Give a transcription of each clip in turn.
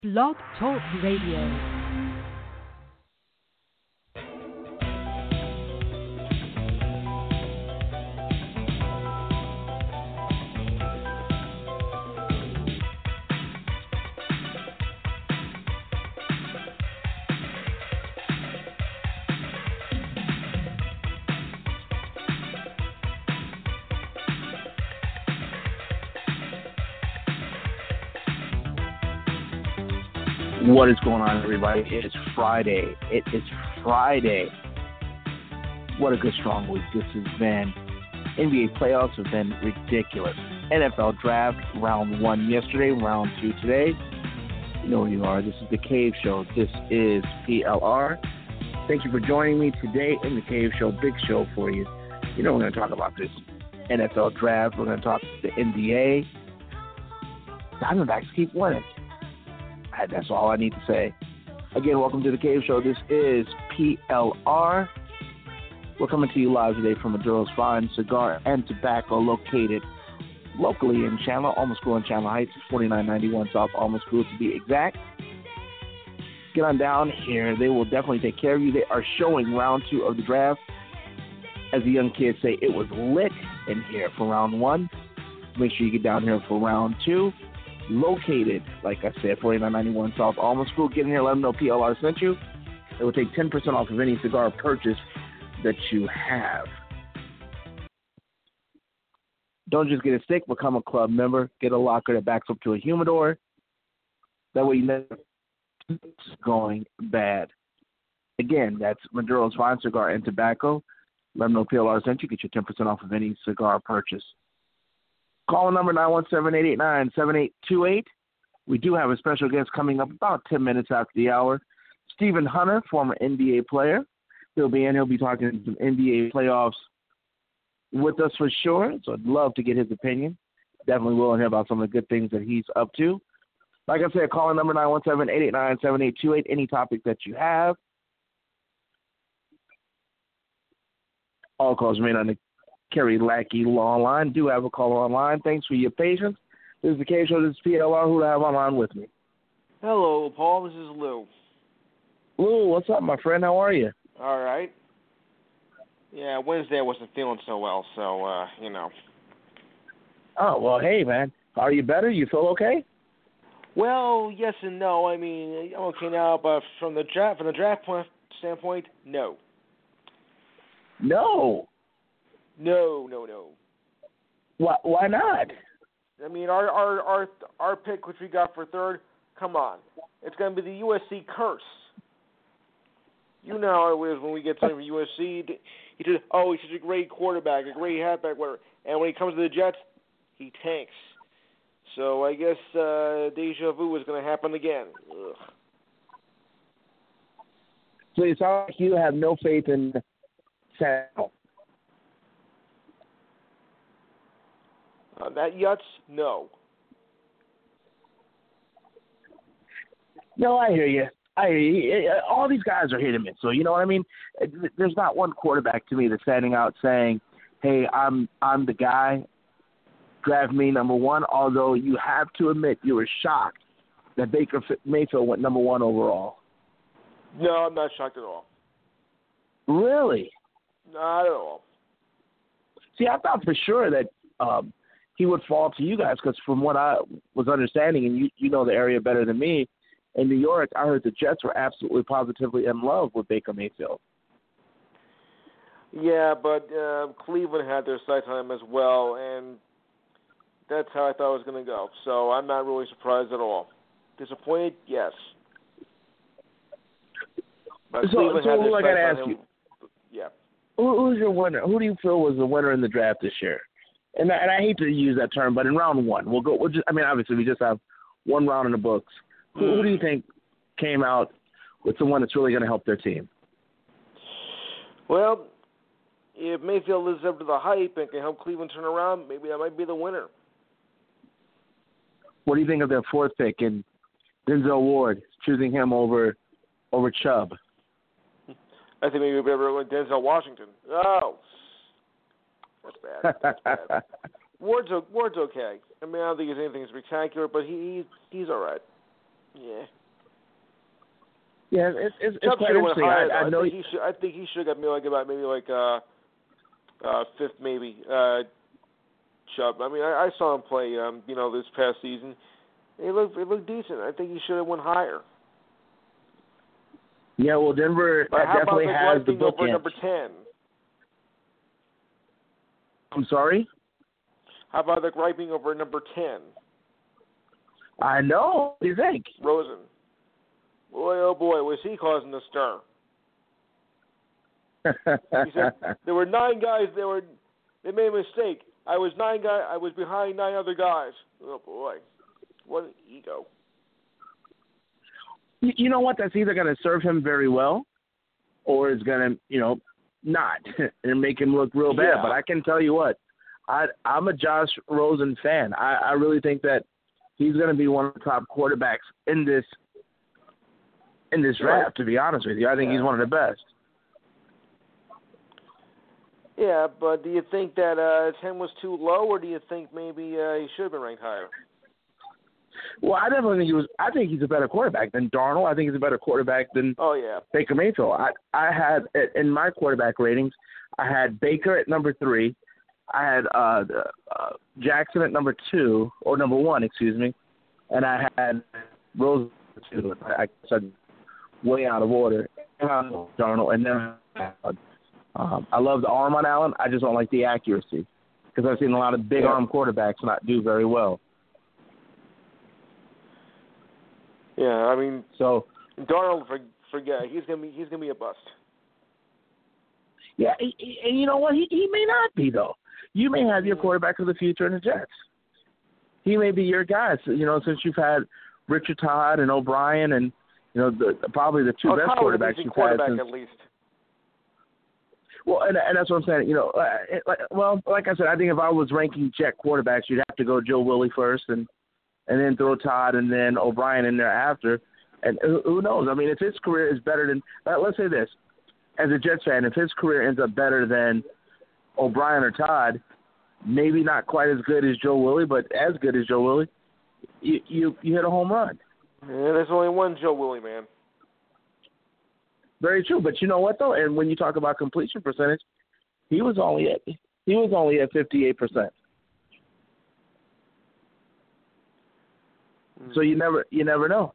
Blog Talk Radio. What is going on, everybody? It is Friday. What a good, strong week this has been. NBA playoffs have been ridiculous. NFL draft, round 1 yesterday, round 2 today. You know where you are. This is The Cave Show. This is PLR. Thank you for joining me today in The Cave Show. Big show for you. You know we're going to talk about this NFL draft. We're going to talk the NBA. Diamondbacks keep winning. That's all I need to say. Again, welcome to The Cave Show. This is PLR. We're coming to you live today from Maduro's Fine Cigar and Tobacco, located locally in Chandler, Alma School in Chandler Heights, 4991 South Alma School to be exact. Get on down here. They will definitely take care of you. They are showing round 2 of the draft. As the young kids say, it was lit in here for round 1. Make sure you get down here for round 2. Located, like I said, 4991 South Alma School. Get in here, let them know PLR sent you. It will take 10% off of any cigar purchase that you have. Don't just get a stick, become a club member. Get a locker that backs up to a humidor. That way you never it's going bad. Again, that's Maduro's Fine Cigar and Tobacco. Let them know PLR sent you. Get your 10% off of any cigar purchase. Call number 917-889-7828. We do have a special guest coming up about 10 minutes after the hour. Stephen Hunter, former NBA player. He'll be in. He'll be talking some NBA playoffs with us for sure. So I'd love to get his opinion. Definitely will hear about some of the good things that he's up to. Like I said, call number 917-889-7828. Any topic that you have. All calls remain on the Kerry Lackey Law Line. Do have a caller online. Thanks for your patience. This is The Cave Show. This is PLR. Who do I have online with me? Hello, Paul. This is Lou. Lou, what's up, my friend? How are you? All right. Yeah, Wednesday I wasn't feeling so well, so, you know. Oh, well, hey, man. Are you better? You feel okay? Well, yes and no. I mean, I'm okay now, but from the draft standpoint, no. No. No. Why not? I mean, our pick, which we got for third, come on. It's going to be the USC curse. You know how it is when we get something from USC. He's such a great quarterback, a great halfback, whatever. And when he comes to the Jets, he tanks. So I guess deja vu is going to happen again. Ugh. So it sounds like you have no faith in Seattle. That Yutz, no. No, I hear you. All these guys are hit and miss. So you know what I mean? There's not one quarterback to me that's standing out saying, "Hey, I'm the guy. Draft me number 1." Although you have to admit you were shocked that Baker Mayfield went number 1 overall. No, I'm not shocked at all. Really? Not at all. See, I thought for sure that he would fall to you guys because from what I was understanding, and you know the area better than me, in New York, I heard the Jets were absolutely positively in love with Baker Mayfield. Yeah, but Cleveland had their sights on him as well, and that's how I thought it was going to go. So I'm not really surprised at all. Disappointed? Yes. But Cleveland had their I got to sights ask on him. you. Yeah. Who's your winner? Who do you feel was the winner in the draft this year? And I hate to use that term, but in round 1, obviously we just have one round in the books. Who do you think came out with someone that's really going to help their team? Well, if Mayfield lives up to the hype and can help Cleveland turn around, maybe that might be the winner. What do you think of their 4th pick and Denzel Ward choosing him over Chubb? I think maybe better like Denzel Washington. Oh, that's bad. Ward's okay. I mean, I don't think he's anything spectacular, but he's all right. Yeah. Yeah, it's Chubb quite should have went interesting. higher. I know. I think he should have got maybe like fifth, maybe. Chubb. I mean, I saw him play. This past season. It looked decent. I think he should have went higher. Yeah, well, Denver definitely has the bookend. Over number 10? I'm sorry? How about the griping over number 10? I know. What do you think? Rosen. Boy, oh boy, was he causing a stir. He said there were 9 guys. They made a mistake. I was behind 9 other guys. Oh boy, what an ego. You know what? That's either going to serve him very well, or it's going to, not and make him look real bad. Yeah. But I can tell you what, I'm a Josh Rosen fan. I really think that he's going to be one of the top quarterbacks in this draft. To be honest with you, I think he's one of the best. Yeah, but do you think that 10 was too low, or do you think maybe he should have been ranked higher? Well, I definitely think I think he's a better quarterback than Darnold. I think he's a better quarterback than Baker Mayfield. I had in my quarterback ratings, I had Baker at number 3, I had Jackson at number 2 or number 1, excuse me, and I had Rose at 2. I said way out of order. Darnold, and then I love the arm on Allen. I just don't like the accuracy because I've seen a lot of big arm quarterbacks not do very well. Yeah, I mean, so Darnold, forget he's gonna be a bust. Yeah, and you know what? He may not be though. You may have your quarterback of the future in the Jets. He may be your guy. So, since you've had Richard Todd and O'Brien, and probably the 2 best quarterbacks you've had since. At least. Well, and that's what I'm saying. Like I said, I think if I was ranking Jet quarterbacks, you'd have to go Joe Willie first, and then throw Todd and then O'Brien in there after. And who knows? I mean, if his career is better than let's say this, as a Jets fan, if his career ends up better than O'Brien or Todd, maybe not quite as good as Joe Willie, but as good as Joe Willie, you hit a home run. Yeah, there's only one Joe Willie, man. Very true, but you know what though? And when you talk about completion percentage, he was only at 58%. So you never know.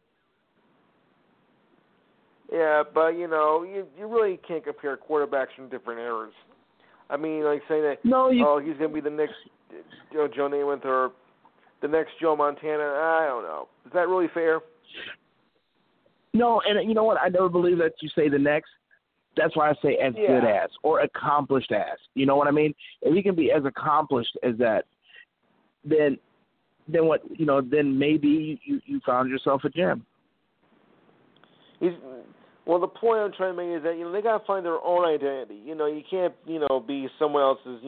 Yeah, but you really can't compare quarterbacks from different eras. I mean, like saying that he's going to be the next Joe Namath or the next Joe Montana. I don't know. Is that really fair? No, and you know what? I never believe that you say the next. That's why I say as good as or accomplished as. You know what I mean? If he can be as accomplished as that, then what? Then maybe you found yourself a gem. Well, the point I'm trying to make is that they got to find their own identity. You can't be someone else's.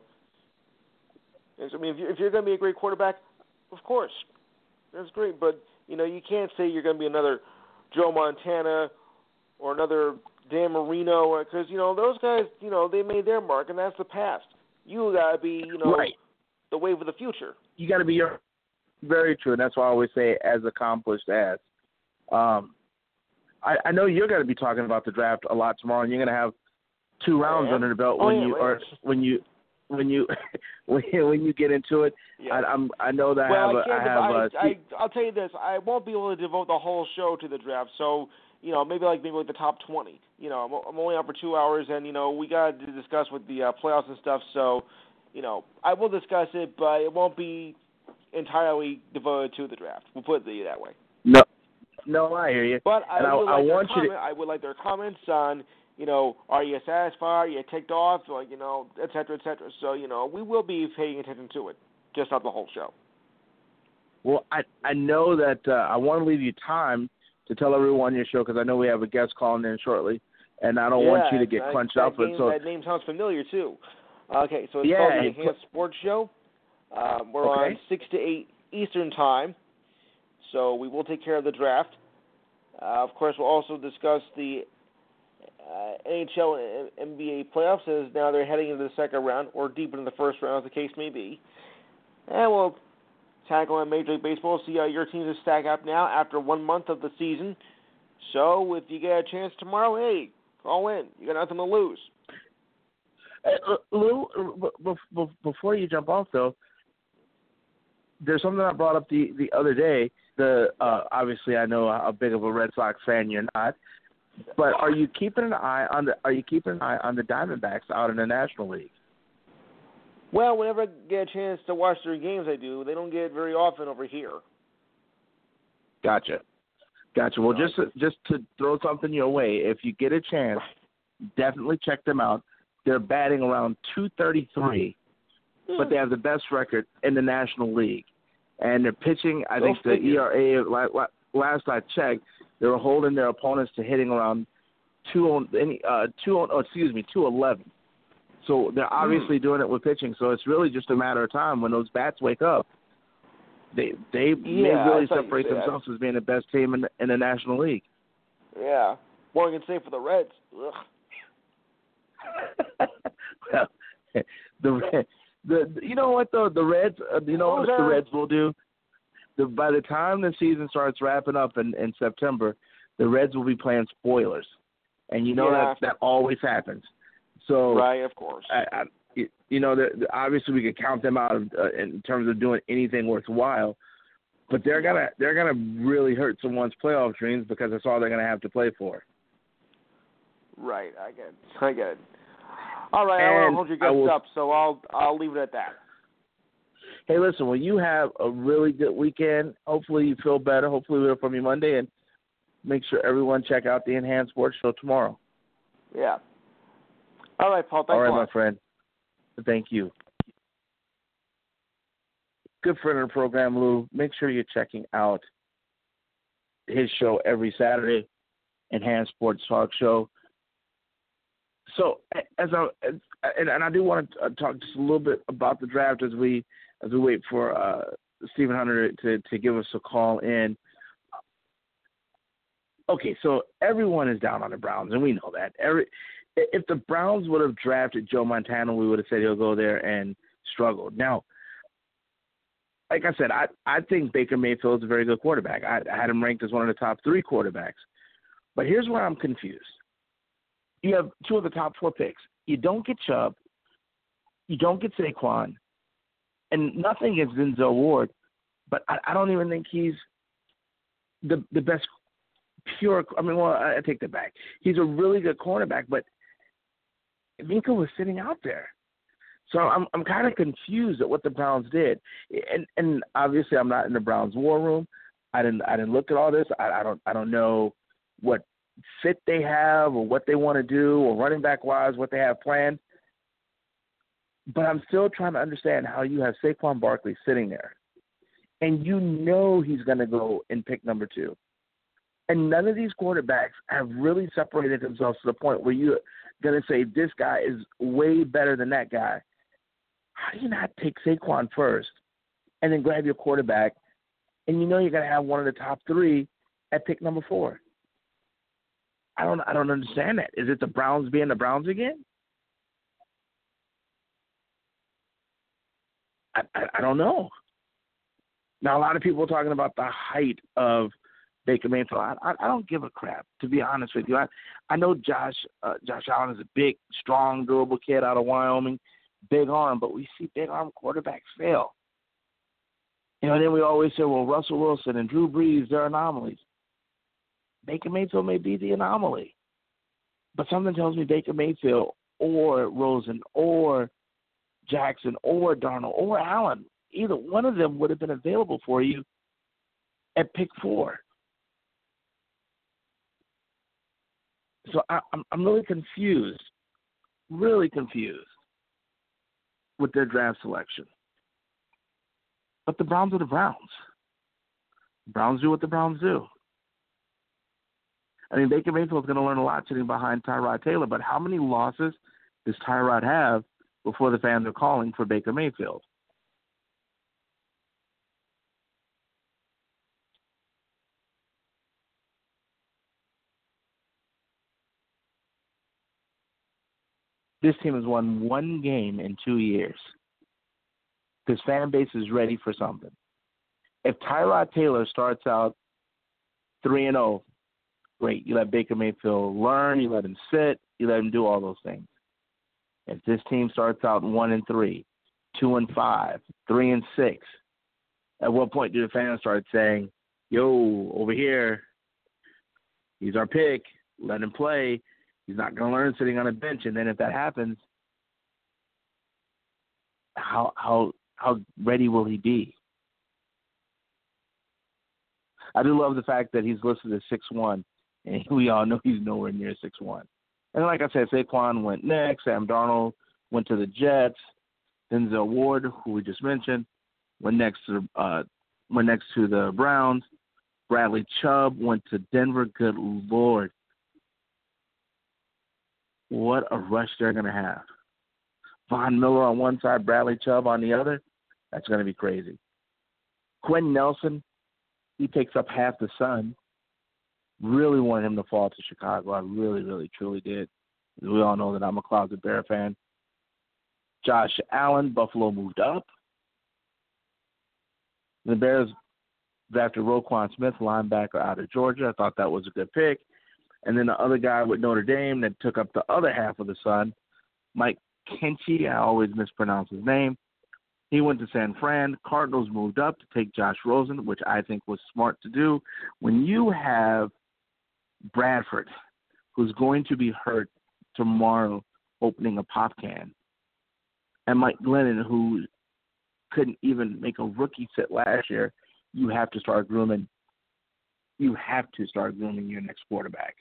I mean, if you're going to be a great quarterback, of course, that's great. But you can't say you're going to be another Joe Montana or another Dan Marino because those guys they made their mark and that's the past. You got to be right. The wave of the future. You got to be very true, and that's why I always say as accomplished as. I know you're going to be talking about the draft a lot tomorrow, and you're going to have 2 rounds under the belt when you get into it. Yeah. I know that I'll tell you this: I won't be able to devote the whole show to the draft. So maybe like the top 20. I'm only on for 2 hours, and we got to discuss with the playoffs and stuff. So I will discuss it, but it won't be entirely devoted to the draft. We'll put it that way. No, I hear you. But I would like their comments on, are you satisfied? Are you ticked off? Like, et cetera, et cetera. So, we will be paying attention to it, just not the whole show. Well, I know that I want to leave you time to tell everyone your show because I know we have a guest calling in shortly, and I don't want you to get crunched up. That name sounds familiar, too. Okay, so it's called the Enhanced Sports Show. We're on 6 to 8 Eastern Time. So we will take care of the draft. Of course, we'll also discuss the NHL and NBA playoffs as now they're heading into the second round or deep into the first round, as the case may be. And we'll tackle in Major League Baseball. See how your teams are stacked up now after 1 month of the season. So if you get a chance tomorrow, hey, call in. You got nothing to lose. Lou, before you jump off, though, there's something I brought up the other day. Obviously, I know how big of a Red Sox fan you're not, but are you keeping an eye on the Diamondbacks out in the National League? Well, whenever I get a chance to watch their games, I do. They don't get it very often over here. Gotcha. Well, just to throw something your way, if you get a chance, definitely check them out. They're batting around 233, but they have the best record in the National League. And they're pitching, I think the ERA, last I checked, they were holding their opponents to hitting around 211. So they're obviously doing it with pitching. So it's really just a matter of time when those bats wake up. They may really separate themselves as being the best team in the National League. Yeah. More I can say for the Reds. Ugh. Well, you know what though, the Reds, you know what the Reds will do? By the time the season starts wrapping up in September, the Reds will be playing spoilers, and you know that always happens. So right, of course. Obviously we could count them out in terms of doing anything worthwhile, but they're gonna really hurt someone's playoff dreams because that's all they're gonna have to play for. Right, I get it. All right, I won't hold your guts up, so I'll leave it at that. Hey, listen, well, you have a really good weekend. Hopefully you feel better. Hopefully we'll hear from you Monday, and make sure everyone check out the Enhanced Sports Show tomorrow. Yeah. All right, Paul. Thanks a lot. All right, my friend. Thank you. Good friend of the program, Lou. Make sure you're checking out his show every Saturday, Enhanced Sports Talk Show. So, I do want to talk just a little bit about the draft as we wait for Stephen Hunter to give us a call in. Okay, so everyone is down on the Browns, and we know that. If the Browns would have drafted Joe Montana, we would have said he'll go there and struggled. Now, like I said, I think Baker Mayfield is a very good quarterback. I had him ranked as one of the top 3 quarterbacks. But here's where I'm confused. You have 2 of the top 4 picks. You don't get Chubb. You don't get Saquon. And nothing against Denzel Ward, but I don't even think he's the best pure – I take that back. He's a really good cornerback, but Minkah was sitting out there. So I'm kind of confused at what the Browns did. And obviously I'm not in the Browns war room. I didn't look at all this. I don't know what fit they have or what they want to do or running back wise what they have planned. But I'm still trying to understand how you have Saquon Barkley sitting there and you know he's going to go in pick number 2. And none of these quarterbacks have really separated themselves to the point where you're going to say this guy is way better than that guy. How do you not take Saquon first and then grab your quarterback and you know you're going to have one of the top 3 at pick number 4? I don't understand that. Is it the Browns being the Browns again? I don't know. Now, a lot of people are talking about the height of Baker Mayfield. I don't give a crap, to be honest with you. I know Josh Allen is a big, strong, durable kid out of Wyoming, big arm, but we see big arm quarterbacks fail. Then we always say, well, Russell Wilson and Drew Brees, they're anomalies. Baker Mayfield may be the anomaly. But something tells me Baker Mayfield or Rosen or Jackson or Darnold or Allen, either one of them would have been available for you at pick 4. So I'm really confused with their draft selection. But the Browns are the Browns. The Browns do what the Browns do. Baker Mayfield's going to learn a lot sitting behind Tyrod Taylor, but how many losses does Tyrod have before the fans are calling for Baker Mayfield? This team has won 1 game in 2 years. This fan base is ready for something. If Tyrod Taylor starts out 3-0, great. You let Baker Mayfield learn. You let him sit. You let him do all those things. If this team starts out 1-3, 2-5, 3-6, at what point do the fans start saying, "Yo, over here, he's our pick. Let him play. He's not going to learn sitting on a bench." And then if that happens, how ready will he be? I do love the fact that he's listed as 6'1", and we all know he's nowhere near 6'1". And like I said, Saquon went next. Sam Darnold went to the Jets. Denzel Ward, who we just mentioned, went next to the Browns. Bradley Chubb went to Denver. Good Lord. What a rush they're going to have. Von Miller on one side, Bradley Chubb on the other. That's going to be crazy. Quentin Nelson, he takes up half the sun. Really wanted him to fall to Chicago. I really, really, truly did. We all know that I'm a closet Bear fan. Josh Allen, Buffalo moved up. The Bears drafted Roquan Smith, linebacker out of Georgia. I thought that was a good pick. And then the other guy with Notre Dame that took up the other half of the sun, Mike Kenchi, I always mispronounce his name. He went to San Fran. Cardinals moved up to take Josh Rosen, which I think was smart to do. When you have Bradford, who's going to be hurt tomorrow opening a pop can, and Mike Glennon, who couldn't even make a rookie sit last year, you have to start grooming. You have to start grooming your next quarterback.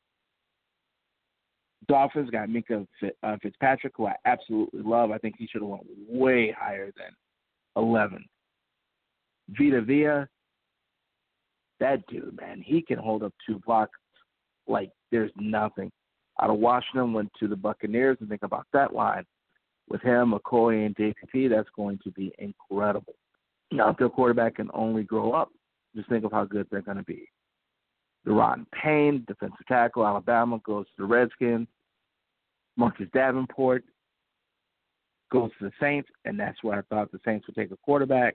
Dolphins got Minka Fitzpatrick, who I absolutely love. I think he should have went way higher than 11. Vita Vea, that dude, man, he can hold up 2 blocks like there's nothing. Out of Washington, went to the Buccaneers, and think about that line. With him, McCoy, and JPP, that's going to be incredible. Now, if their quarterback can only grow up, just think of how good they're going to be. Deron Payne, defensive tackle, Alabama, goes to the Redskins. Marcus Davenport goes to the Saints, and that's where I thought the Saints would take a quarterback.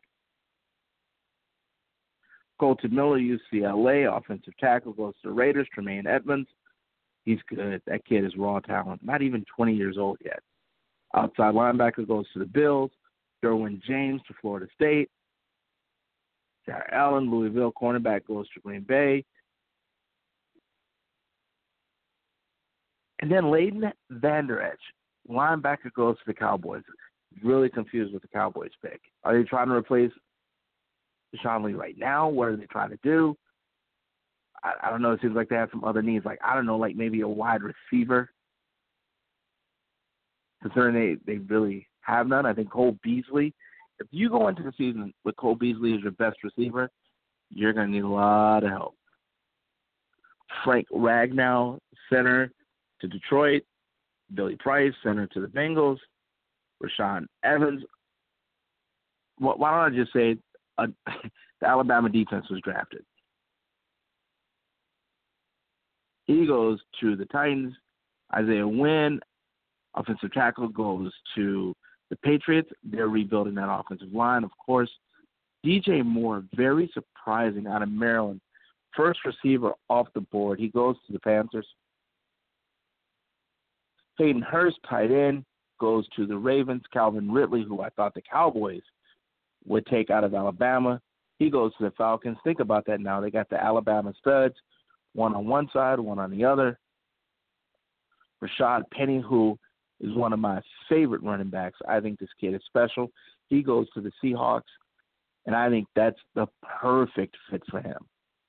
Colton Miller, UCLA, offensive tackle, goes to the Raiders. Tremaine Edmonds, he's good. That kid is raw talent. Not even 20 years old yet. Outside linebacker goes to the Bills. Derwin James to Florida State. Jared Allen, Louisville cornerback, goes to Green Bay. And then Leighton Vander Esch, linebacker, goes to the Cowboys. Really confused with the Cowboys pick. Are they trying to replace Deshaun Lee right now? What are they trying to do? I don't know. It seems like they have some other needs. Like, I don't know, like maybe a wide receiver. Considering they really have none. I think Cole Beasley. If you go into the season with Cole Beasley as your best receiver, you're going to need a lot of help. Frank Ragnow, center to Detroit. Billy Price, center to the Bengals. Rashaan Evans. Why don't I just say the Alabama defense was drafted. He goes to the Titans. Isaiah Wynn, offensive tackle, goes to the Patriots. They're rebuilding that offensive line, of course. DJ Moore, very surprising, out of Maryland. First receiver off the board. He goes to the Panthers. Hayden Hurst, tight end, goes to the Ravens. Calvin Ridley, who I thought the Cowboys would take out of Alabama, he goes to the Falcons. Think about that now. They got the Alabama studs, one on one side, one on the other. Rashad Penny, who is one of my favorite running backs. I think this kid is special. He goes to the Seahawks, and I think that's the perfect fit for him.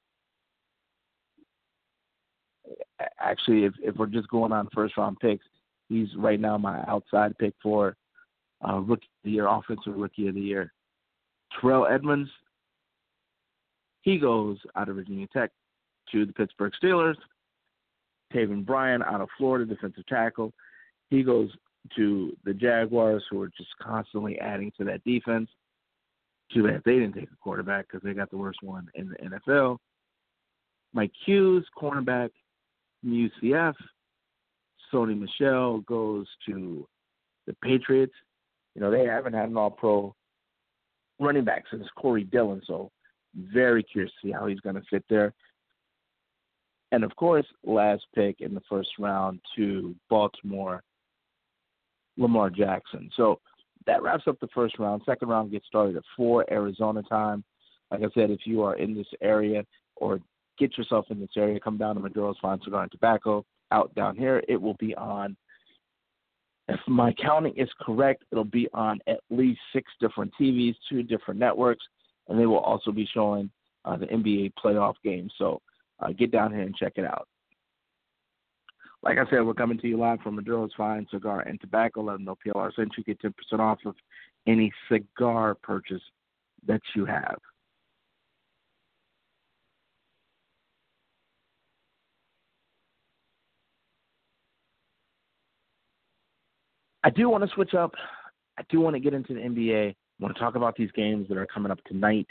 Actually, if we're just going on first-round picks, he's right now my outside pick for Rookie of the Year, Offensive Rookie of the Year. Terrell Edmonds, he goes out of Virginia Tech to the Pittsburgh Steelers. Taven Bryan out of Florida, defensive tackle. He goes to the Jaguars, who are just constantly adding to that defense. Too bad they didn't take a quarterback because they got the worst one in the NFL. Mike Hughes, cornerback from UCF. Sony Michel goes to the Patriots. You know, they haven't had an all-pro running back since Corey Dillon, so Very curious to see how he's going to fit there. And, of course, last pick in the first round to Baltimore, Lamar Jackson. So that wraps up the first round. Second round gets started at 4 Arizona time. Like I said, if you are in this area or get yourself in this area, come down to Maduro's Fine Cigar and Tobacco out down here. It will be on, if my counting is correct, it'll be on at least 6 different TVs, 2 different networks, and they will also be showing the NBA playoff games. So get down here and check it out. Like I said, we're coming to you live from Maduro's Fine Cigar and Tobacco. Let them know PLR sent you. Get 10% off of any cigar purchase that you have. I do want to switch up. I do want to get into the NBA. I want to talk about these games that are coming up tonight.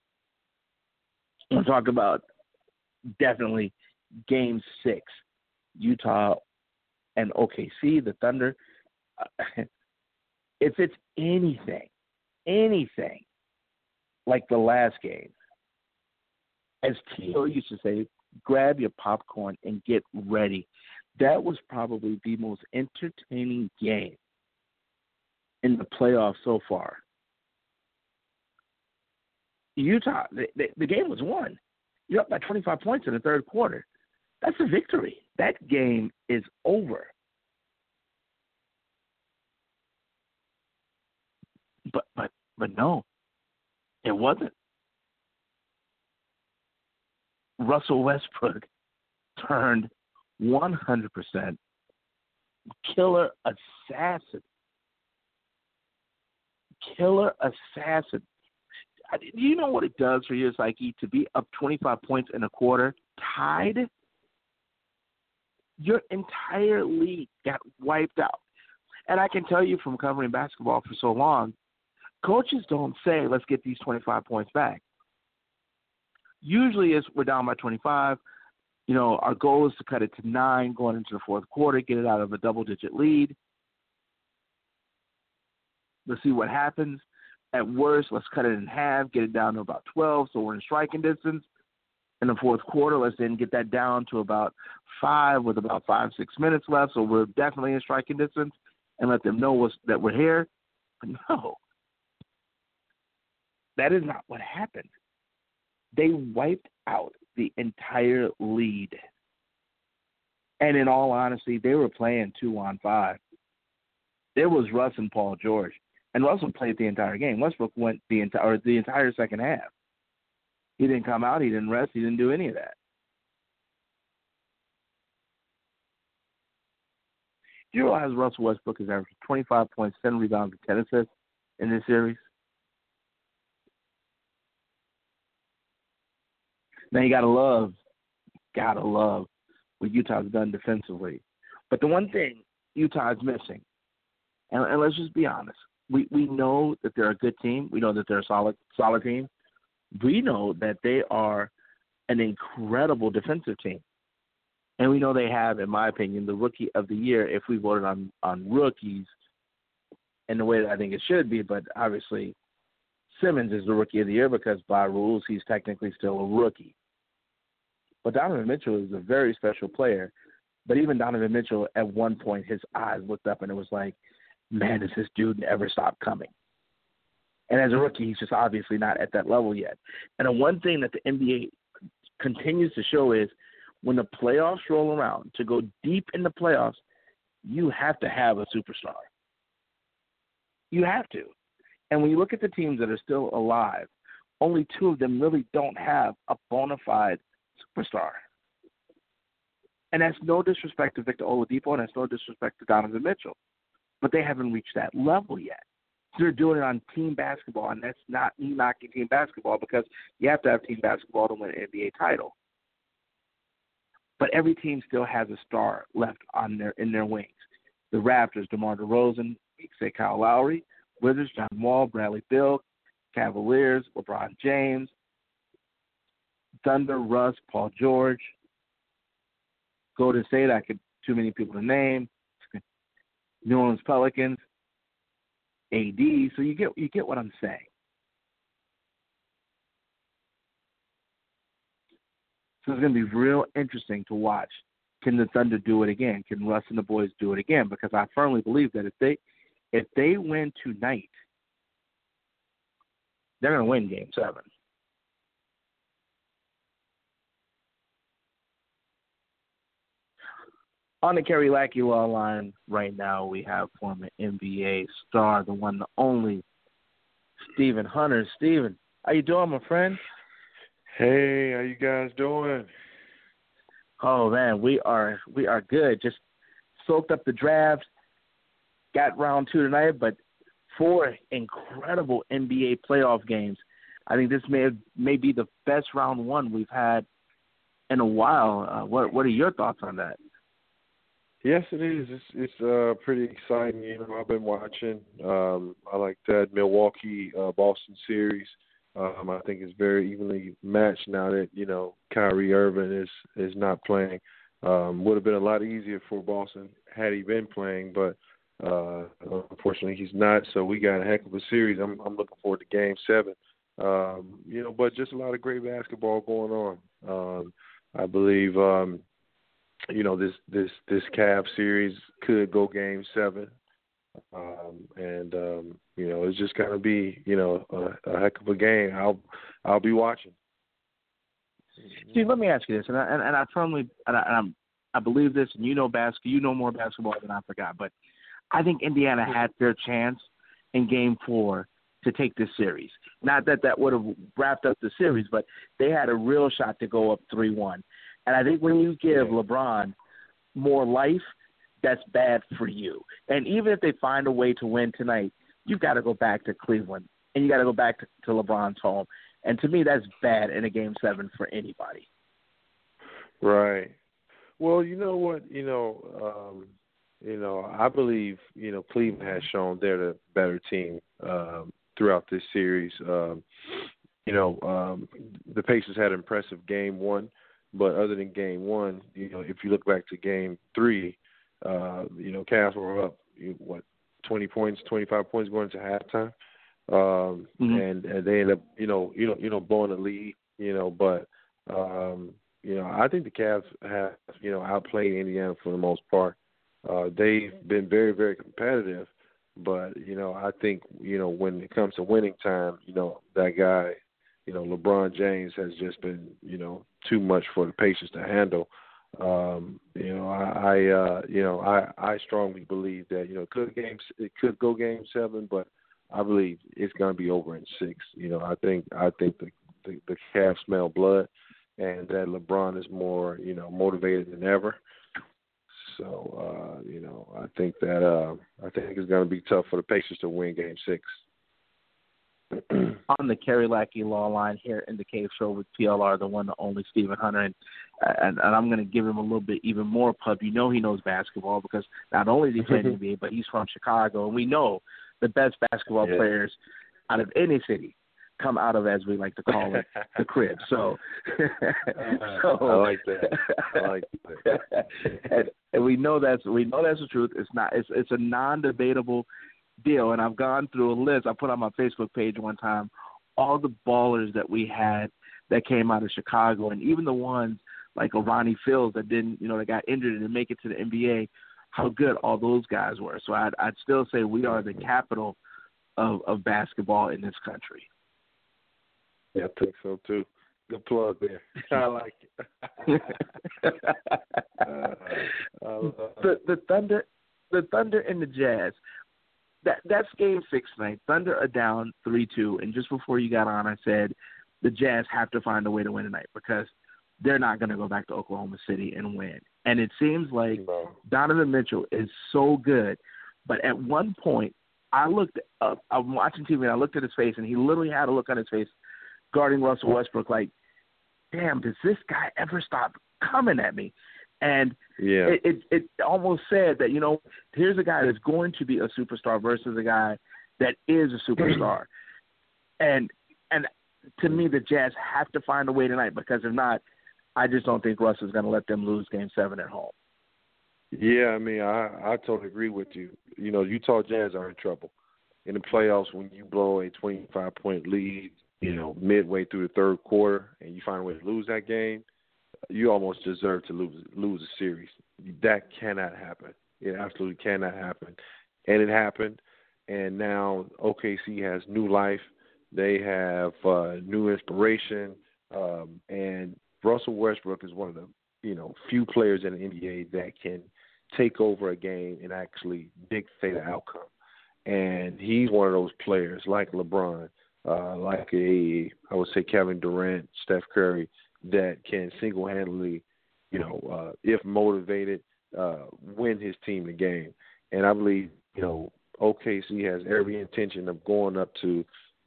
I want to talk about definitely Game 6, Utah and OKC, the Thunder. If it's anything like the last game, as T.O. used to say, grab your popcorn and get ready. That was probably the most entertaining game in the playoffs so far. Utah, the game was won. You're up by 25 points in the third quarter. That's a victory. That game is over. But no, it wasn't. Russell Westbrook turned 100% killer assassin. Killer assassin. Do you know what it does for your psyche to be up 25 points in a quarter, tied? Your entire league got wiped out. And I can tell you from covering basketball for so long, coaches don't say, let's get these 25 points back. Usually it's we're down by 25. You know, our goal is to cut it to 9 going into the fourth quarter, get it out of a double-digit lead. Let's see what happens. At worst, let's cut it in half, get it down to about 12 so we're in striking distance. In the fourth quarter, let's then get that down to about 5 with about 5-6 minutes left so we're definitely in striking distance and let them know that we're here. But no, that is not what happened. They wiped out the entire lead. And in all honesty, they were playing 2-on-5. There was Russ and Paul George. And Russell played the entire game. Westbrook went the entire second half. He didn't come out. He didn't rest. He didn't do any of that. Do you realize Russell Westbrook has averaged 25 points, 10 rebounds, and 10 assists in this series? Now, you gotta love what Utah's done defensively. But the one thing Utah is missing, and let's just be honest, we know that they're a good team. We know that they're a solid team. We know that they are an incredible defensive team. And we know they have, in my opinion, the rookie of the year if we voted on rookies in the way that I think it should be. But obviously, Simmons is the rookie of the year because by rules, he's technically still a rookie. But Donovan Mitchell is a very special player. But even Donovan Mitchell, at one point, his eyes looked up and it was like, man, does this dude never stop coming? And as a rookie, he's just obviously not at that level yet. And the one thing that the NBA continues to show is when the playoffs roll around, to go deep in the playoffs, you have to have a superstar. You have to. And when you look at the teams that are still alive, only 2 of them really don't have a bona fide superstar. And that's no disrespect to Victor Oladipo, and that's no disrespect to Donovan Mitchell. But they haven't reached that level yet. They're doing it on team basketball, and that's not me knocking team basketball because you have to have team basketball to win an NBA title. But every team still has a star left in their wings. The Raptors, DeMar DeRozan, say Kyle Lowry, Wizards, John Wall, Bradley Beal, Cavaliers, LeBron James, Thunder, Russ, Paul George, Golden State, too many people to name, New Orleans Pelicans, AD. So you get what I'm saying. So it's going to be real interesting to watch. Can the Thunder do it again? Can Russ and the boys do it again? Because I firmly believe that if they win tonight, they're going to win Game 7. On the Kerry Lackey Law line right now, we have former NBA star, the one, the only, Stephen Hunter. Stephen, how you doing, my friend? Hey, how you guys doing? Oh man, we are good. Just soaked up the draft. Got round 2 tonight, but 4 incredible NBA playoff games. I think this may be the best round 1 we've had in a while. What are your thoughts on that? Yes, it is. It's pretty exciting. I've been watching. I like that Milwaukee Boston series. I think it's very evenly matched now that Kyrie Irving is not playing. Would have been a lot easier for Boston had he been playing, but unfortunately he's not. So we got a heck of a series. I'm looking forward to Game 7. But just a lot of great basketball going on. I believe this Cavs series could go Game 7. It's just going to be, a heck of a game. I'll be watching. Steve, let me ask you this, and I firmly, I believe this, and you know more basketball than I forgot, but I think Indiana had their chance in Game 4 to take this series. Not that would have wrapped up the series, but they had a real shot to go up 3-1. And I think when you give LeBron more life, that's bad for you. And even if they find a way to win tonight, you've got to go back to Cleveland, and you got to go back to LeBron's home. And to me, that's bad in a Game 7 for anybody. Right. Well, you know what? I believe, Cleveland has shown they're the better team throughout this series. The Pacers had an impressive Game 1, but other than Game 1, if you look back to Game 3, Cavs were up, 20 points, 25 points going into halftime. And they end up, blowing the lead, but, I think the Cavs have, outplayed Indiana for the most part. They've been very, very competitive, but, I think, when it comes to winning time, that guy, LeBron James has just been, too much for the Pacers to handle. I strongly believe that, it could go Game 7, but I believe it's going to be over in 6. I think the Cavs smell blood, and that LeBron is more, motivated than ever. So, I think it's going to be tough for the Pacers to win Game 6. On the Kerry Lackey Law line here in the Cave Show with PLR, the one, the only Stephen Hunter, and I'm going to give him a little bit even more pub. He knows basketball because not only does he play in the NBA, but he's from Chicago, and we know the best basketball players out of any city come out of, as we like to call it, the crib. So, I like that. and we know that's the truth. It's a non-debatable deal, and I've gone through a list. I put on my Facebook page one time all the ballers that we had that came out of Chicago, and even the ones like Ronnie Fields that didn't, that got injured and didn't make it to the NBA, how good all those guys were. So I'd still say we are the capital of basketball in this country. Yeah, I think so too. Good plug there. I like it. The Thunder and the Jazz. That's Game 6 tonight. Thunder are down 3-2, and just before you got on, I said the Jazz have to find a way to win tonight because they're not going to go back to Oklahoma City and win. And it seems like Donovan Mitchell is so good, but at one point, I'm watching TV, and I looked at his face, and he literally had a look on his face guarding Russell Westbrook like, damn, does this guy ever stop coming at me? And it almost said that, here's a guy that's going to be a superstar versus a guy that is a superstar. And to me, the Jazz have to find a way tonight because if not, I just don't think Russ is going to let them lose Game 7 at home. Yeah, I mean, I totally agree with you. Utah Jazz are in trouble. In the playoffs, when you blow a 25-point lead, midway through the third quarter and you find a way to lose that game, you almost deserve to lose a series. That cannot happen. It absolutely cannot happen. And it happened, and now OKC has new life. They have new inspiration, and Russell Westbrook is one of the few players in the NBA that can take over a game and actually dictate the outcome. And he's one of those players like LeBron, like I would say Kevin Durant, Steph Curry, that can single-handedly, if motivated, win his team the game. And I believe, OKC has every intention of going up to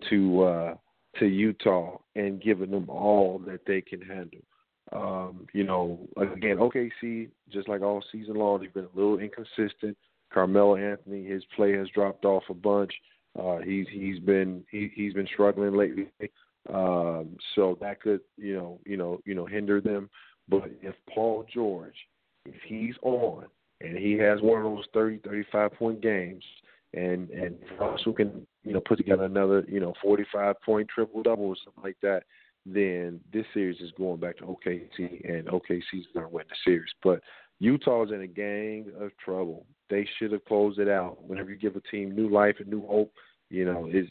Utah and giving them all that they can handle. Again, OKC, just like all season long, they've been a little inconsistent. Carmelo Anthony, his play has dropped off a bunch. He's been struggling lately. So that could, hinder them. But if Paul George, if he's on and he has one of those 30, 35-point games, and Russell can, put together another, 45-point triple-double or something like that, then this series is going back to OKC, and OKC's going to win the series. But Utah's in a gang of trouble. They should have closed it out. Whenever you give a team new life and new hope, they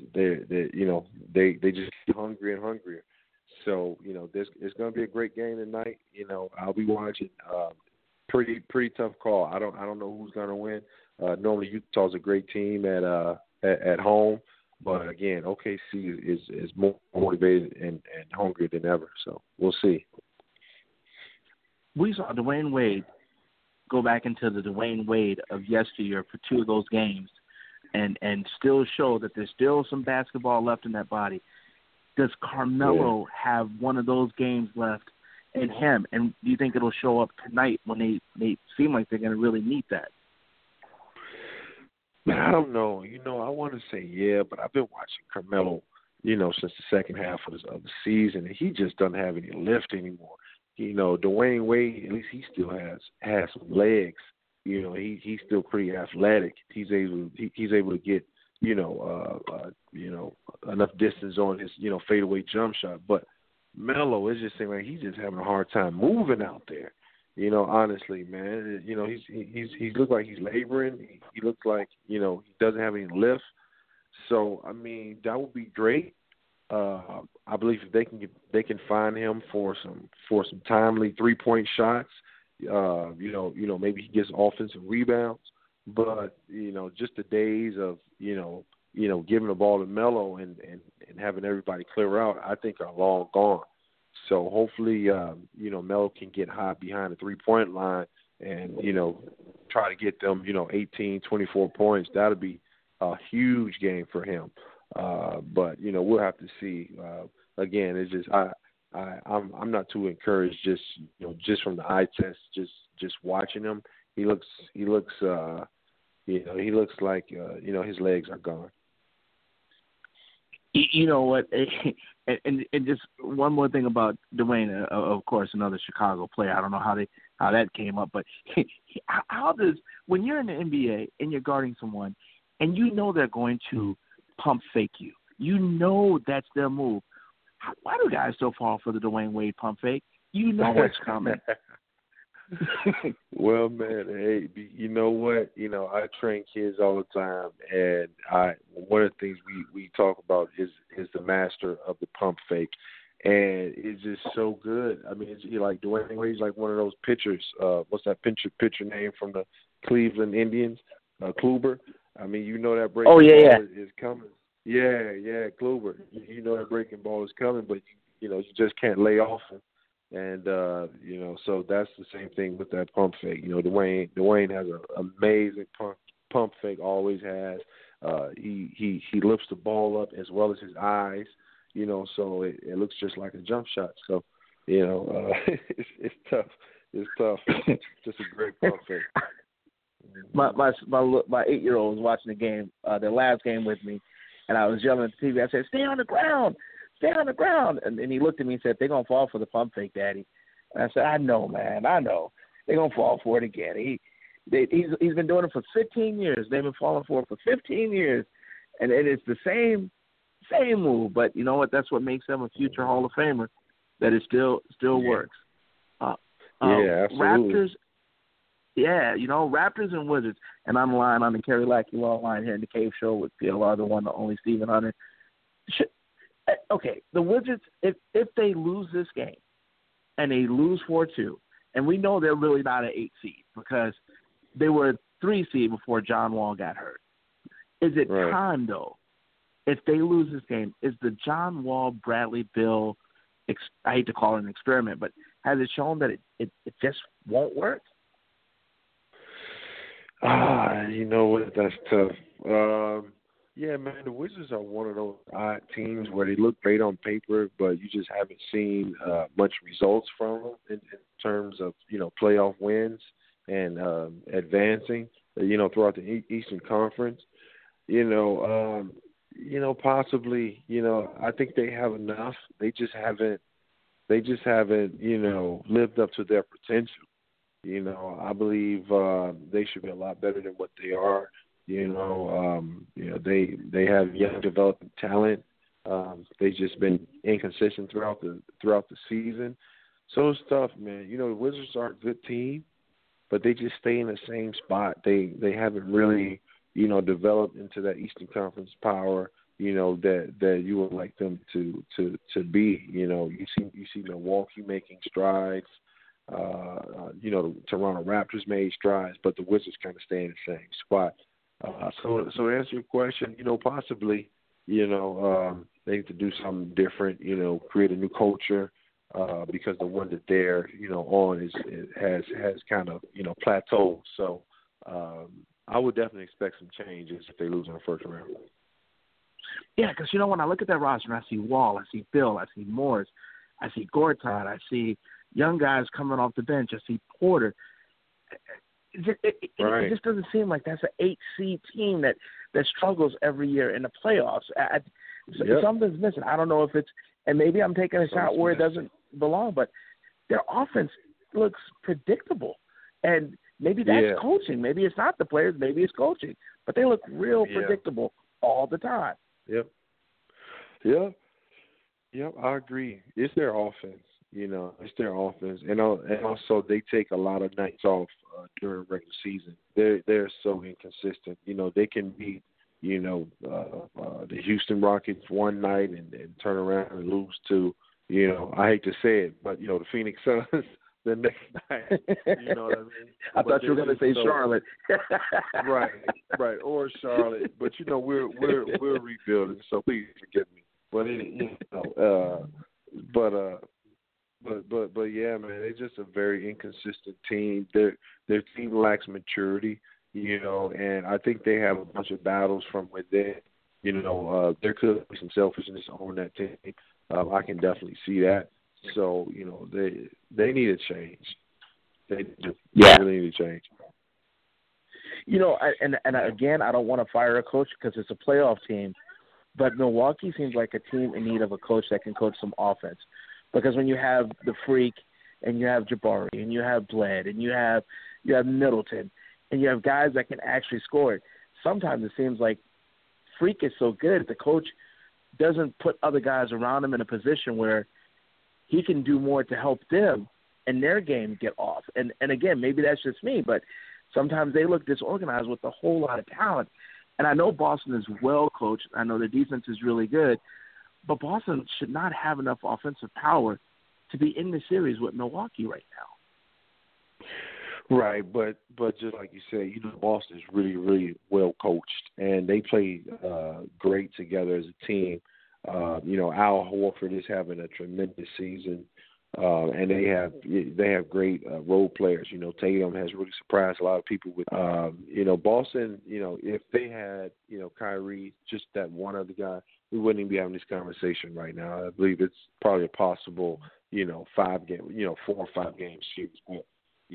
just get hungrier and hungrier. So, it's going to be a great game tonight. I'll be watching. Pretty tough call. I don't know who's going to win. Normally Utah's a great team at home, but again, OKC is more motivated and hungrier than ever. So we'll see. We saw Dwayne Wade go back into the Dwayne Wade of yesteryear for two of those games, and still show that there's still some basketball left in that body. Does Carmelo have one of those games left in him? And do you think it'll show up tonight when they seem like they're going to really need that? Man, I don't know. I want to say yeah, but I've been watching Carmelo, since the second half of the season, and he just doesn't have any lift anymore. Dwayne Wade, at least he still has some legs. He's still pretty athletic. He's able to get enough distance on his fadeaway jump shot. But Melo is just saying like he's just having a hard time moving out there. Honestly, man, he looks like he's laboring. He looks like he doesn't have any lift. So I mean, that would be great. I believe if they can find him for some timely 3-point shots, maybe he gets offensive rebounds. But just the days of giving the ball to Melo and having everybody clear out, I think are long gone. So hopefully, Melo can get hot behind the 3-point line and, try to get them, 18, 24 points. That'll be a huge game for him. But, we'll have to see. Again, it's just I'm not too encouraged just from the eye test, just watching him. He looks like his legs are gone. You know what? And just one more thing about Dwayne, of course, another Chicago player. I don't know how that came up, but how does, when you're in the NBA and you're guarding someone and they're going to pump fake you, that's their move. Why do guys still fall for the Dwayne Wade pump fake? What's coming. Well, man, hey, you know what? I train kids all the time, and one of the things we talk about is the master of the pump fake, and it's just so good. I mean, it's like Dwayne Wade's like one of those pitchers. What's that pitcher name from the Cleveland Indians? Kluber. I mean, that breaking ball is coming. Yeah, Kluber. That breaking ball is coming, but you just can't lay off him. And, so that's the same thing with that pump fake. Dwayne has an amazing pump fake, always has. He lifts the ball up as well as his eyes, so it looks just like a jump shot. So, it's tough. It's tough. Just a great pump fake. My 8-year-old was watching the game, the last game with me, and I was yelling at the TV. I said, "Stay on the ground. Stay on the ground." And he looked at me and said, "They're going to fall for the pump fake, Daddy." And I said, "I know, man. I know. They're going to fall for it again." He's been doing it for 15 years. They've been falling for it for 15 years. And it's the same move. But you know what? That's what makes him a future Hall of Famer, that it still works. Yeah, absolutely. Raptors. Yeah, Raptors and Wizards. And I'm lying on the Kerry Lackey Law line here in the Cave Show with PLR, the one, the only Stephen Hunter. Okay, the Wizards, if they lose this game and they lose 4-2, and we know they're really not an 8 seed because they were a 3 seed before John Wall got hurt. Is it time, though, if they lose this game, is the John Wall, Bradley Beal, I hate to call it an experiment, but has it shown that it just won't work? You know what? That's tough. Yeah, man, the Wizards are one of those odd teams where they look great on paper, but you just haven't seen much results from them in terms of, playoff wins and advancing, throughout the Eastern Conference. Possibly, I think they have enough. They just haven't, lived up to their potential. I believe they should be a lot better than what they are. They have young developing talent. They've just been inconsistent throughout the season. So it's tough, man. The Wizards are a good team, but they just stay in the same spot. They haven't really, developed into that Eastern Conference power, that you would like them to be. You see Milwaukee making strides. The Toronto Raptors made strides, but the Wizards kind of stay in the same spot. So to answer your question, possibly, they need to do something different, create a new culture, because the one that they're, on has kind of, plateaued. So I would definitely expect some changes if they lose in the first round. Yeah, because, when I look at that roster, I see Wall, I see Bill, I see Morris, I see Gortat, I see young guys coming off the bench, I see Porter. It just doesn't seem like that's an 8 seed team that struggles every year in the playoffs. Something's missing. I don't know if it's, and maybe I'm taking a shot where it doesn't belong, but their offense looks predictable. And maybe that's coaching. Maybe it's not the players. Maybe it's coaching. But they look real predictable all the time. Yep, I agree. It's their offense. It's their offense, and also they take a lot of nights off during regular season. They're so inconsistent. They can beat the Houston Rockets one night and turn around and lose to I hate to say it, but the Phoenix Suns the next night. You know what I mean? I thought you were going to say Charlotte. right, or Charlotte. But we're rebuilding, so please forgive me. But yeah, man, they're just a very inconsistent team. Their team lacks maturity, and I think they have a bunch of battles from within. There could be some selfishness on that team. I can definitely see that. So, they need a change. They really need a change. And again, I don't want to fire a coach because it's a playoff team, but Milwaukee seems like a team in need of a coach that can coach some offense. Because when you have the Freak and you have Jabari and you have Bled and you have Middleton and you have guys that can actually score it, sometimes it seems like Freak is so good the coach doesn't put other guys around him in a position where he can do more to help them and their game get off. And again, maybe that's just me, but sometimes they look disorganized with a whole lot of talent. And I know Boston is well coached. I know their defense is really good. But Boston should not have enough offensive power to be in the series with Milwaukee right now. Right, but just like you said, Boston is really, really well coached, and they play great together as a team. Al Horford is having a tremendous season, and they have great role players. Tatum has really surprised a lot of people with. Boston. If they had Kyrie, just that one other guy, we wouldn't even be having this conversation right now. I believe it's probably a possible 4 or 5 game series. But,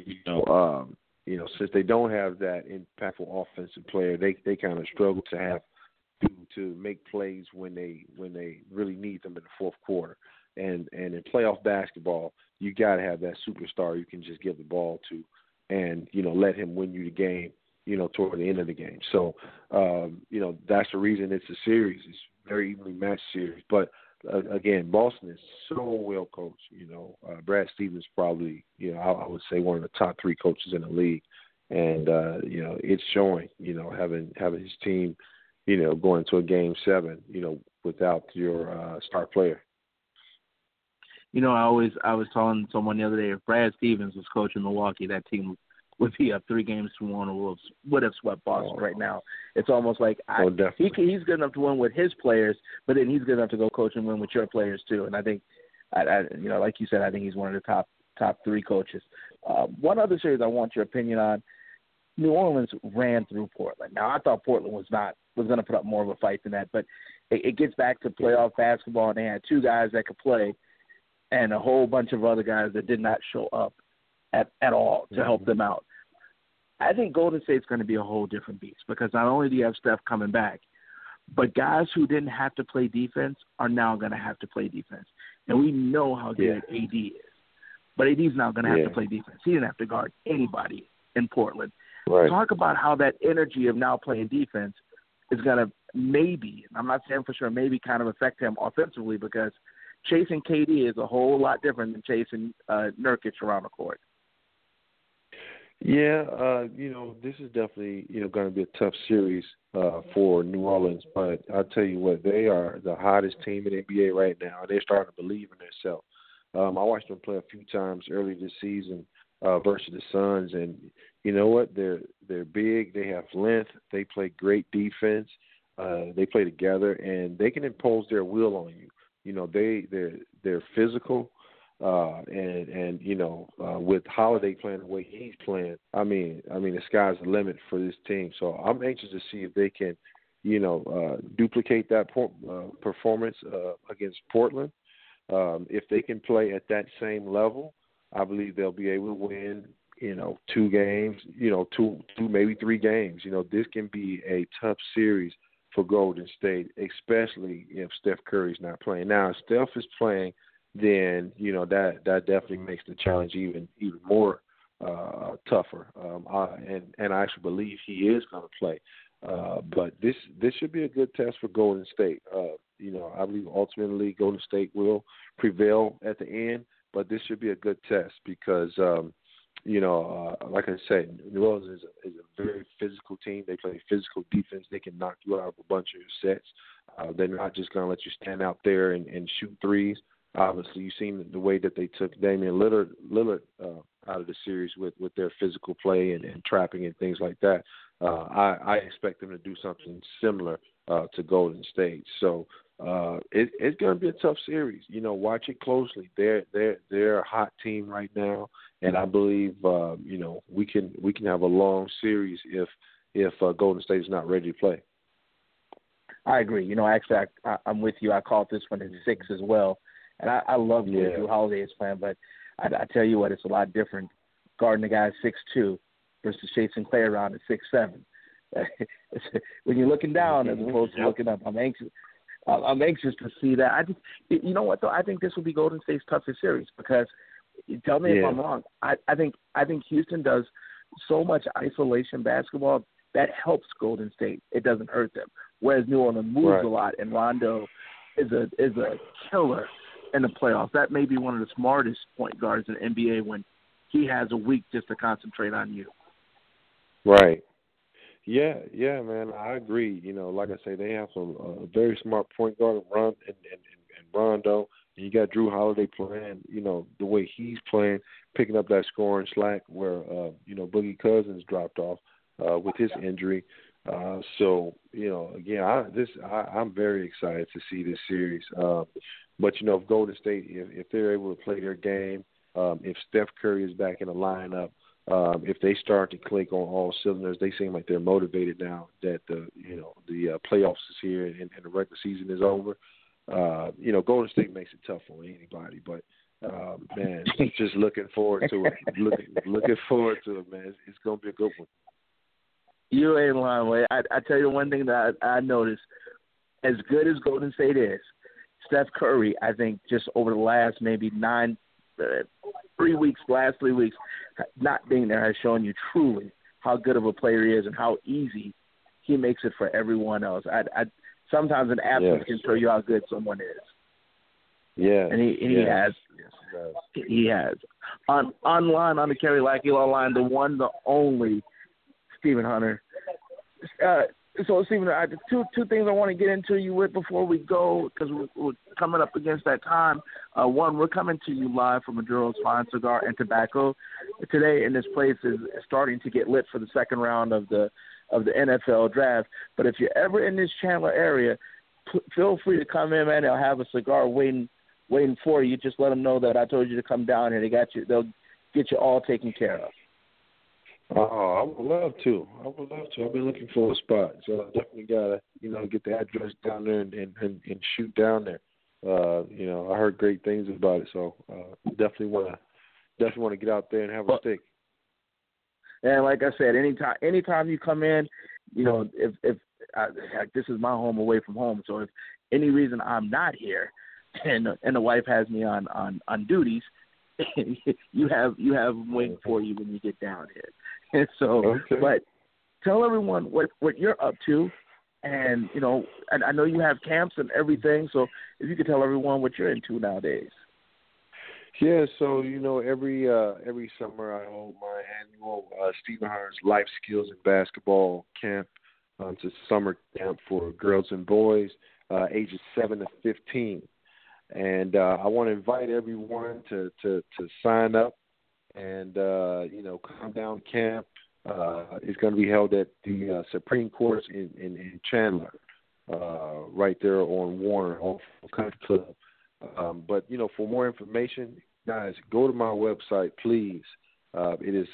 since they don't have that impactful offensive player, they kind of struggle to have to make plays when they really need them in the fourth quarter. And in playoff basketball, you got to have that superstar you can just give the ball to, and let him win you the game. Toward the end of the game. So, that's the reason it's a series. It's a very evenly matched series. But again, Boston is so well coached. Brad Stevens probably, I would say one of the top 3 coaches in the league, and it's showing. Having his team, going to a Game 7, without your star player. I was telling someone the other day, if Brad Stevens was coaching Milwaukee, that team would be up 3-1 and would have swept Boston right now. It's almost like he's good enough to win with his players, but then he's good enough to go coach and win with your players too. And I think, like you said, I think he's one of the top 3 coaches. One other series I want your opinion on: New Orleans ran through Portland. Now I thought Portland was going to put up more of a fight than that, but it gets back to playoff basketball, and they had 2 guys that could play, and a whole bunch of other guys that did not show up at all to help them out. I think Golden State's going to be a whole different beast because not only do you have Steph coming back, but guys who didn't have to play defense are now going to have to play defense. And we know how good AD is. But AD's now going to have to play defense. He didn't have to guard anybody in Portland. Right. Talk about how that energy of now playing defense is going to maybe, I'm not saying for sure, maybe kind of affect him offensively because chasing KD is a whole lot different than chasing Nurkic around the court. Yeah, this is definitely, going to be a tough series for New Orleans. But I'll tell you what, they are the hottest team in the NBA right now. They're starting to believe in themselves. I watched them play a few times early this season versus the Suns, and you know what? They're big. They have length. They play great defense. They play together, and they can impose their will on you. They're physical. And with Holiday playing the way he's playing, I mean the sky's the limit for this team. So I'm anxious to see if they can, duplicate that performance against Portland. If they can play at that same level, I believe they'll be able to win, 2 games, 2 maybe 3 games. This can be a tough series for Golden State, especially if Steph Curry's not playing. Now, if Steph is playing, then that definitely makes the challenge even more tougher. And I actually believe he is going to play. But this should be a good test for Golden State. I believe ultimately Golden State will prevail at the end, but this should be a good test because like I said, New Orleans is a very physical team. They play physical defense. They can knock you out of a bunch of your sets. They're not just going to let you stand out there and shoot threes. Obviously, you've seen the way that they took Damian Lillard out of the series with their physical play and trapping and things like that. I expect them to do something similar to Golden State. So it's going to be a tough series. Watch it closely. They're a hot team right now, and I believe we can have a long series if Golden State is not ready to play. I agree. Actually, I'm with you. I called this one at 6 as well. And I love the way Drew Holiday is playing, but I tell you what, it's a lot different guarding a guy 6'2" versus chasing Clay around at 6'7". When you're looking down as opposed to looking up, I'm anxious to see that. You know what though? I think this will be Golden State's toughest series because, tell me if I'm wrong. I think Houston does so much isolation basketball that helps Golden State. It doesn't hurt them. Whereas New Orleans moves a lot, and Rondo is a killer in the playoffs. That may be one of the smartest point guards in the NBA when he has a week just to concentrate on you. Right. Yeah, man, I agree. Like I say, they have some very smart point guard and Rondo. And you got Drew Holiday playing, the way he's playing, picking up that scoring slack where, Boogie Cousins dropped off with his injury. So, again, I'm very excited to see this series. But, if Golden State, if they're able to play their game, if Steph Curry is back in the lineup, if they start to click on all cylinders, they seem like they're motivated now that the playoffs is here and the regular season is over. Golden State makes it tough on anybody, but man, just looking forward to it. Looking forward to it, man. It's going to be a good one. You ain't lying, Wade. I tell you one thing that I noticed, as good as Golden State is, Steph Curry, I think just over the last maybe last 3 weeks, not being there has shown you truly how good of a player he is and how easy he makes it for everyone else. Sometimes an absence can show you how good someone is. Yeah. And he has. Yes, he has. Online on the Kerry Lackey Law Line, the one, the only Stephen Hunter. So, Stephen, two things I want to get into you with before we go, because we're coming up against that time. One, we're coming to you live from Maduro's Fine Cigar and Tobacco today, and this place is starting to get lit for the second round of the NFL draft. But if you're ever in this Chandler area, feel free to come in, man. They'll have a cigar waiting for you. Just let them know that I told you to come down here. They'll get you all taken care of. Oh, I would love to. I've been looking for a spot, so I definitely gotta, get the address down there and shoot down there. I heard great things about it, so definitely want to get out there and have a stick. And like I said, anytime you come in, if this is my home away from home, so if any reason I'm not here, and the wife has me on duties, you have them waiting for you when you get down here. And so, okay. But tell everyone what you're up to, and and I know you have camps and everything. So if you could tell everyone what you're into nowadays. Yeah, so every summer I hold my annual Stephen Hunter's Life Skills in Basketball Camp. It's a summer camp for girls and boys ages 7 to 15. And I want to invite everyone to sign up and, come down camp. It's going to be held at the Supreme Court in Chandler, right there on Warner, off of Country Club. But, for more information, guys, go to my website, please. It is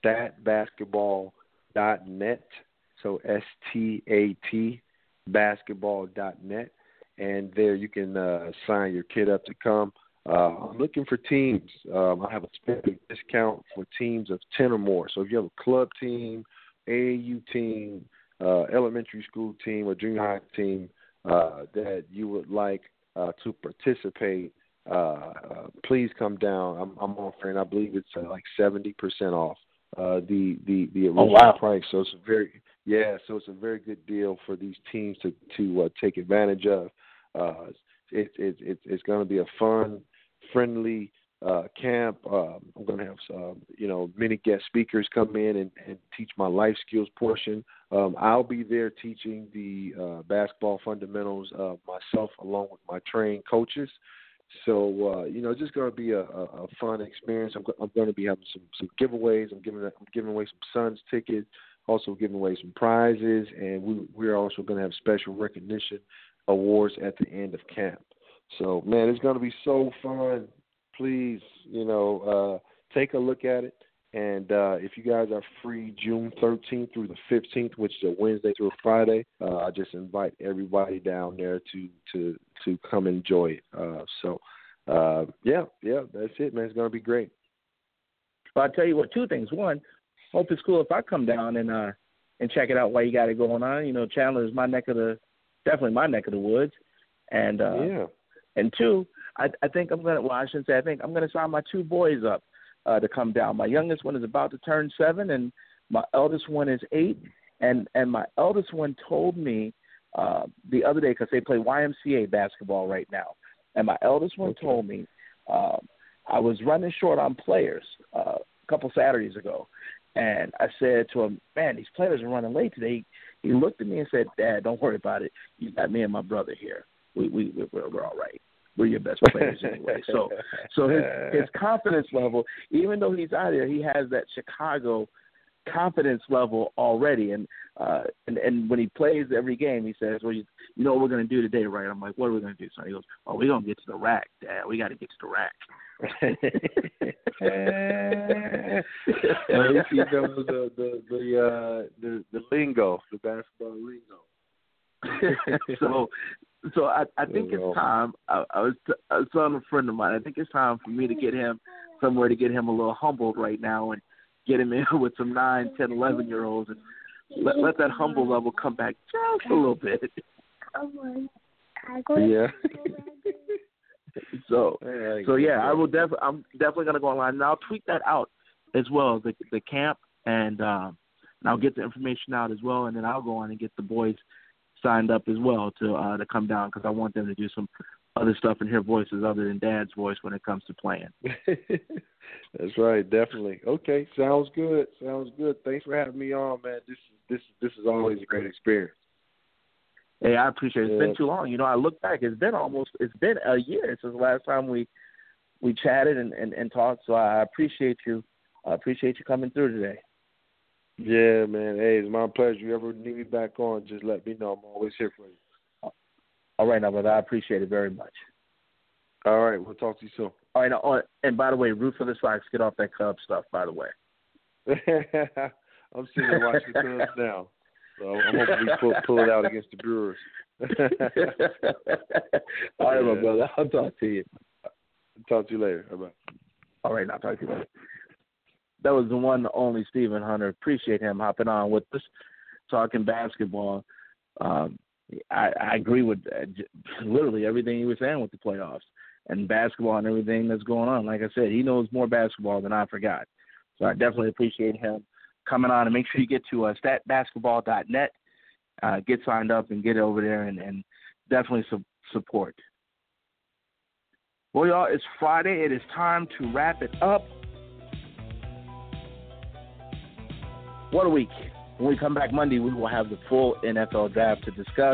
statbasketball.net, so STAT basketball.net. And there you can sign your kid up to come. I'm looking for teams. I have a special discount for teams of 10 or more. So if you have a club team, AAU team, elementary school team, or junior high team that you would like to participate, please come down. I'm offering, I believe it's like 70% off the original price. So it's a very good deal for these teams to take advantage of. It's going to be a fun, friendly camp. I'm going to have some, many guest speakers come in and teach my life skills portion. I'll be there teaching the basketball fundamentals myself, along with my trained coaches. So it's just going to be a fun experience. I'm going to be having some giveaways. I'm giving away some Suns tickets, also giving away some prizes, and we're also going to have special recognition awards at the end of camp. So, man, it's going to be so fun. Please, take a look at it. And if you guys are free June 13th through the 15th, which is a Wednesday through a Friday, I just invite everybody down there to come enjoy it. That's it, man. It's going to be great. Well, I'll tell you what, two things. One, hope it's cool if I come down and check it out while you got it going on. Chandler is definitely my neck of the woods. And and two, I think I'm going to, I shouldn't say I think, I'm going to sign my two boys up to come down. My youngest one is about to turn 7, and my eldest one is 8. And my eldest one told me the other day, because they play YMCA basketball right now, and my eldest one told me I was running short on players a couple Saturdays ago. And I said to him, man, these players are running late today. He looked at me and said, Dad, don't worry about it. You got me and my brother here. We're all right. We're your best players anyway. So his confidence level, even though he's out there, he has that Chicago confidence level already. And when he plays every game, he says, well, you know what we're going to do today, right? I'm like, what are we going to do? So he goes, oh, we're going to get to the rack, Dad. We got to get to the rack. He knows the lingo, the basketball lingo. So I think it's time. I was telling a friend of mine, I think it's time for me to get him somewhere to get him a little humbled right now and get him in with some 9, 10, 11-year-olds and let that humble level come back just a little bit. Yeah. So yeah, I'm definitely gonna go online, and I'll tweet that out as well, the camp, and I'll get the information out as well, and then I'll go on and get the boys signed up as well to come down, because I want them to do some other stuff and hear voices other than Dad's voice when it comes to playing. That's right, definitely. Okay, sounds good. Sounds good. Thanks for having me on, man. This is always a great experience. Hey, I appreciate it. It's been too long. You know, I look back. It's been a year since the last time we chatted and talked. So I appreciate you. I appreciate you coming through today. Yeah, man. Hey, it's my pleasure. You ever need me back on, just let me know. I'm always here for you. All right, now, brother. I appreciate it very much. All right. We'll talk to you soon. All right. Now, and by the way, root for the Sox. Get off that Cubs stuff, by the way. I'm sitting there watching the Cubs now. So I'm hoping we pull it out against the Brewers. All right, my brother. I'll talk to you. Talk to you later. Bye-bye. All right, I'll talk to you later. That was the one and only Stephen Hunter. Appreciate him hopping on with us, talking basketball. I agree with literally everything he was saying with the playoffs and basketball and everything that's going on. Like I said, he knows more basketball than I forgot. So I definitely appreciate him coming on. And make sure you get to statbasketball.net, get signed up and get over there and definitely support. Well, y'all, it's Friday. It is time to wrap it up. What a week. When we come back Monday, we will have the full NFL draft to discuss.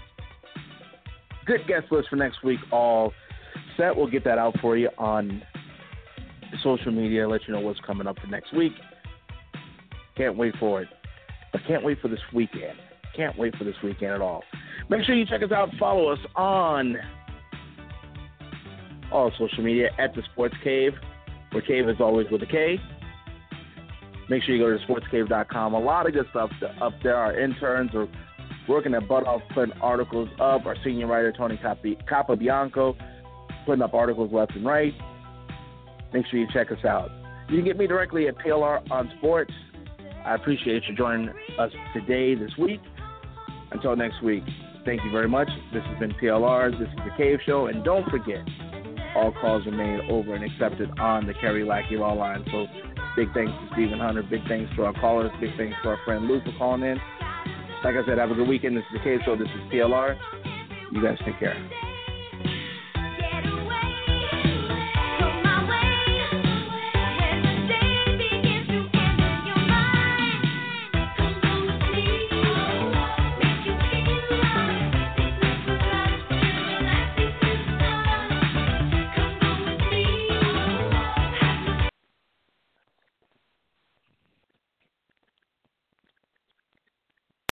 Good guest list for next week, all set. We'll get that out for you on social media, let you know what's coming up for next week. Can't wait for it. I can't wait for this weekend. Can't wait for this weekend at all. Make sure you check us out. Follow us on all social media at The Sports Cave, where Cave is always with a K. Make sure you go to sportscave.com. A lot of good stuff up there. Our interns are working their butt off putting articles up. Our senior writer, Tony Capabianco, putting up articles left and right. Make sure you check us out. You can get me directly at PLR on Sports. I appreciate you joining us today, this week. Until next week, thank you very much. This has been PLR. This is The Cave Show. And don't forget, all calls are made over and accepted on the Kerry Lackey Law Line. So big thanks to Stephen Hunter. Big thanks to our callers. Big thanks to our friend Lou for calling in. Like I said, have a good weekend. This is The Cave Show. This is PLR. You guys take care.